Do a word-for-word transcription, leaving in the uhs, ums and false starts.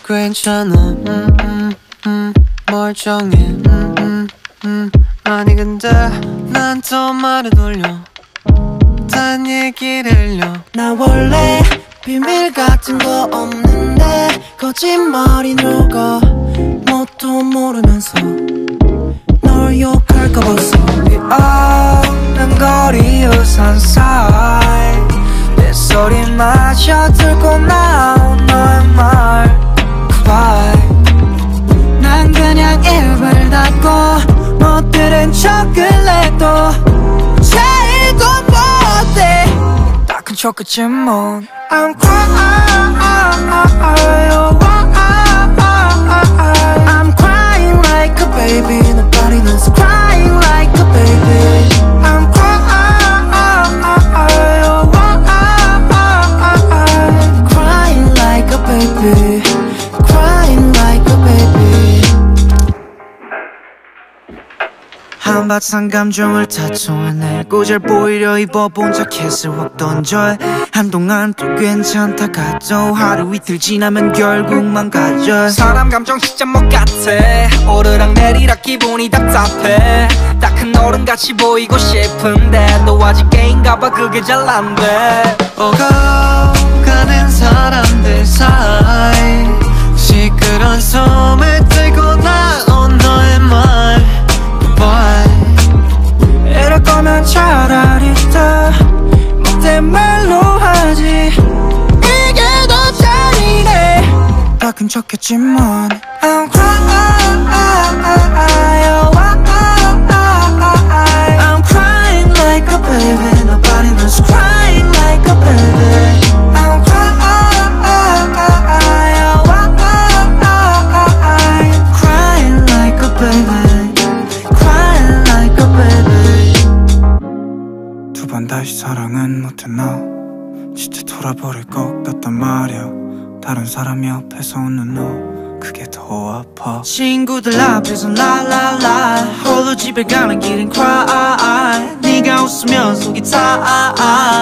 괜찮아 음, 음, 음, 멀쩡해 음, 음, 음. 아니 근데 난 또 말을 돌려 딴 얘기를 흘려 나 원래 비밀 같은 거 없는데 거짓말이 녹아 뭣도 모르면서 널 욕할까 봐서 비 오는 거리 우산 사이 내 소리마저 들고 나온 너의 말 Goodbye 난 그냥 입을 닫고 못 들은 척을 해도 제일도 못해 다 큰 척했지만 I'm crying I'm crying like a baby Nobody knows crying like a baby I'm crying Crying like a baby Crying like a baby 한바탕 감정을 다 토해내고 잘 보이려 입어본 자켓을 확 던져 한동안 또 괜찮다가도 하루 이틀 지나면 결국 망가져 사람 감정 진짜 뭐 같아 오르락 내리락 기분이 답답해 다 큰 어른같이 보이고 싶은데 너 아직 게임가봐 그게 잘 안돼 오고 가는 사람들 사이 시끄러운 소음을 들고 나온 너의 말 Goodbye 이럴 거면 차라리 더 못된 말로 하지 이게 더 잔인해 다 큰 척했지만 I'm crying I'm crying like a baby Nobody knows crying like a baby I'm crying Crying like a baby Crying like a baby 두 번 다시 사랑은 못해 너 진짜 돌아버릴 것 같단 말야 다른 사람 옆에서 웃는 너 그게 더 아파 친구들 앞에서 라라라 홀로 집에 가는 길은 cry 네가 웃으면 속이 타